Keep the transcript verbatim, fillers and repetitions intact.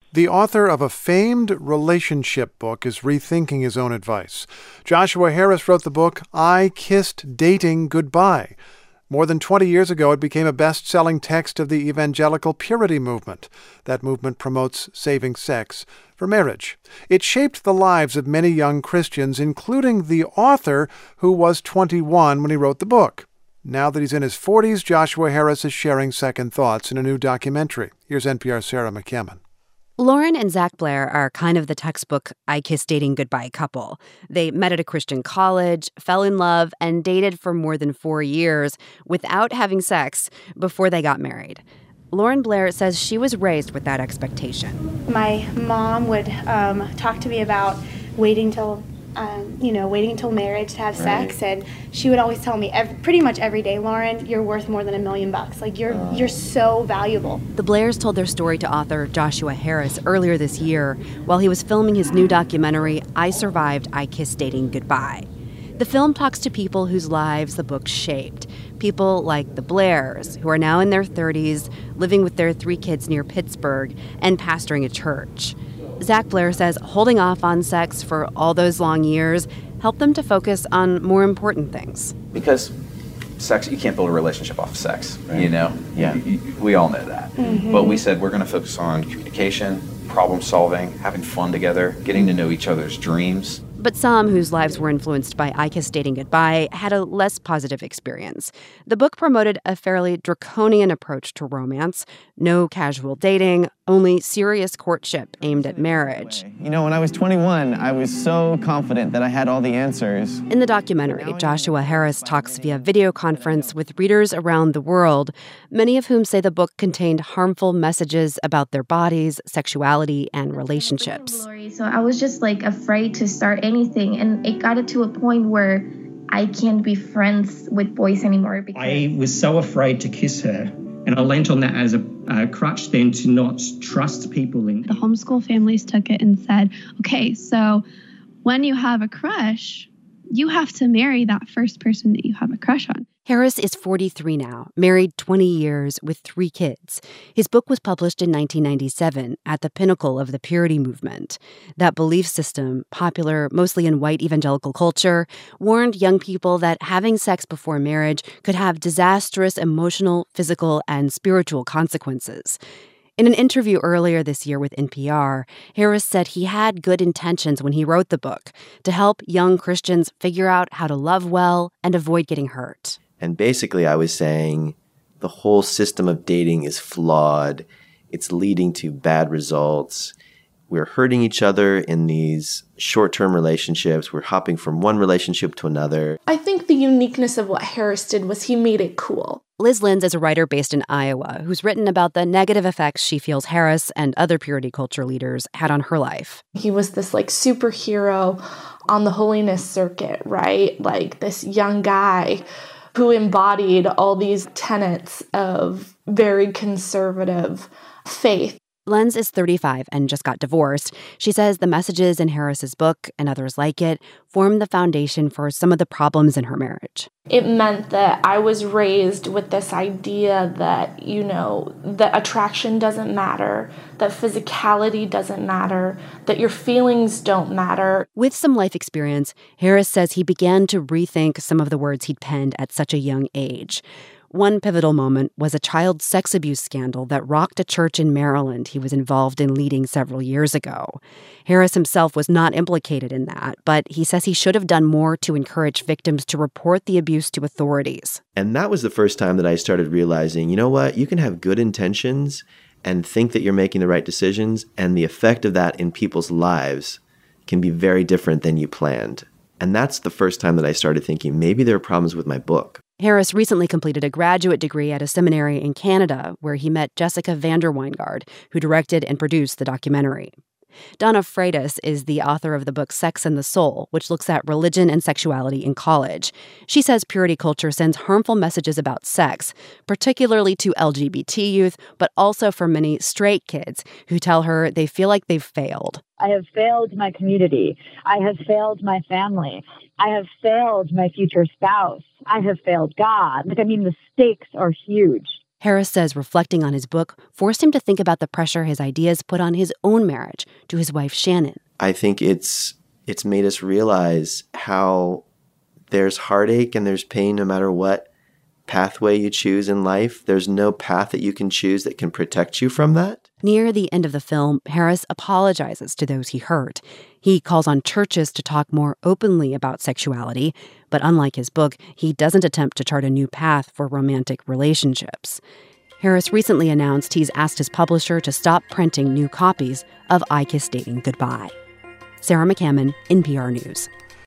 The author of a famed relationship book is rethinking his own advice. Joshua Harris wrote the book, I Kissed Dating Goodbye. More than twenty years ago, it became a best-selling text of the evangelical purity movement. That movement promotes saving sex for marriage. It shaped the lives of many young Christians, including the author, who was twenty-one when he wrote the book. Now that he's in his forties, Joshua Harris is sharing second thoughts in a new documentary. Here's N P R's Sarah McCammon. Lauren and Zach Blair are kind of the textbook I Kissed Dating Goodbye couple. They met at a Christian college, fell in love, and dated for more than four years without having sex before they got married. Lauren Blair says she was raised with that expectation. My mom would um, talk to me about waiting till Um, you know, waiting until marriage to have sex, right. And she would always tell me every, pretty much every day, Lauren, you're worth more than a million bucks. Like, you're uh. you're so valuable. The Blairs told their story to author Joshua Harris earlier this year while he was filming his new documentary, I Survived, I Kissed Dating Goodbye. The film talks to people whose lives the book shaped. People like the Blairs, who are now in their thirties, living with their three kids near Pittsburgh, and pastoring a church. Zach Blair says holding off on sex for all those long years helped them to focus on more important things. Because sex, you can't build a relationship off of sex, right. you know? Yeah. You, you, we all know that. Mm-hmm. But we said we're going to focus on communication, problem solving, having fun together, getting to know each other's dreams. But some whose lives were influenced by I Kissed Dating Goodbye had a less positive experience. The book promoted a fairly draconian approach to romance. No casual dating, only serious courtship aimed at marriage. You know, when I was twenty-one, I was so confident that I had all the answers. In the documentary, Joshua Harris talks via video conference with readers around the world, many of whom say the book contained harmful messages about their bodies, sexuality, and relationships. So I was just like afraid to start anything, and it got it to a point where I can't be friends with boys anymore. Because I was so afraid to kiss her, and I leant on that as a, a crutch then to not trust people. In. The homeschool families took it and said, okay, so when you have a crush, you have to marry that first person that you have a crush on. Harris is forty-three now, married twenty years with three kids. His book was published in nineteen ninety-seven at the pinnacle of the purity movement. That belief system, popular mostly in white evangelical culture, warned young people that having sex before marriage could have disastrous emotional, physical, and spiritual consequences. In an interview earlier this year with N P R, Harris said he had good intentions when he wrote the book to help young Christians figure out how to love well and avoid getting hurt. And basically I was saying the whole system of dating is flawed. It's leading to bad results. We're hurting each other in these short-term relationships. We're hopping from one relationship to another. I think the uniqueness of what Harris did was he made it cool. Liz Lenz is a writer based in Iowa who's written about the negative effects she feels Harris and other purity culture leaders had on her life. He was this like superhero on the holiness circuit, right? Like this young guy who embodied all these tenets of very conservative faith. Lenz is thirty-five and just got divorced. She says the messages in Harris's book and others like it formed the foundation for some of the problems in her marriage. It meant that I was raised with this idea that, you know, that attraction doesn't matter, that physicality doesn't matter, that your feelings don't matter. With some life experience, Harris says he began to rethink some of the words he'd penned at such a young age. One pivotal moment was a child sex abuse scandal that rocked a church in Maryland he was involved in leading several years ago. Harris himself was not implicated in that, but he says he should have done more to encourage victims to report the abuse to authorities. And that was the first time that I started realizing, you know what, you can have good intentions and think that you're making the right decisions, and the effect of that in people's lives can be very different than you planned. And that's the first time that I started thinking, maybe there are problems with my book. Harris recently completed a graduate degree at a seminary in Canada where he met Jessica Vanderweingard, who directed and produced the documentary. Donna Freitas is the author of the book Sex and the Soul, which looks at religion and sexuality in college. She says purity culture sends harmful messages about sex, particularly to L G B T youth, but also for many straight kids who tell her they feel like they've failed. I have failed my community. I have failed my family. I have failed my future spouse. I have failed God. Like, I mean, the stakes are huge. Harris says reflecting on his book forced him to think about the pressure his ideas put on his own marriage to his wife, Shannon. I think it's it's made us realize how there's heartache and there's pain no matter what pathway you choose in life. There's no path that you can choose that can protect you from that. Near the end of the film, Harris apologizes to those he hurt. He calls on churches to talk more openly about sexuality, but unlike his book, he doesn't attempt to chart a new path for romantic relationships. Harris recently announced he's asked his publisher to stop printing new copies of I Kissed Dating Goodbye. Sarah McCammon, N P R News.